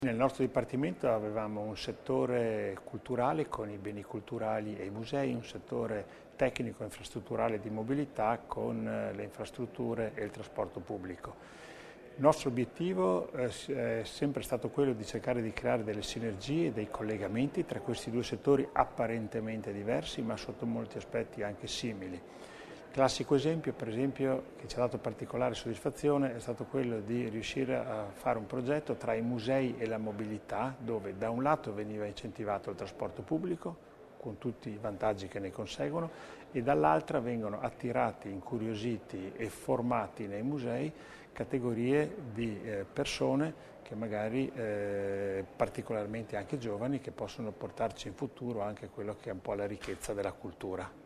Nel nostro Dipartimento avevamo un settore culturale con i beni culturali e i musei, un settore tecnico infrastrutturale di mobilità con le infrastrutture e il trasporto pubblico. Il nostro obiettivo è sempre stato quello di cercare di creare delle sinergie, dei collegamenti tra questi due settori apparentemente diversi, ma sotto molti aspetti anche simili. Il classico esempio, per esempio, che ci ha dato particolare soddisfazione è stato quello di riuscire a fare un progetto tra i musei e la mobilità, dove da un lato veniva incentivato il trasporto pubblico, con tutti i vantaggi che ne conseguono, e dall'altra vengono attirati, incuriositi e formati nei musei categorie di persone che magari particolarmente anche giovani, che possono portarci in futuro anche quello che è un po' la ricchezza della cultura.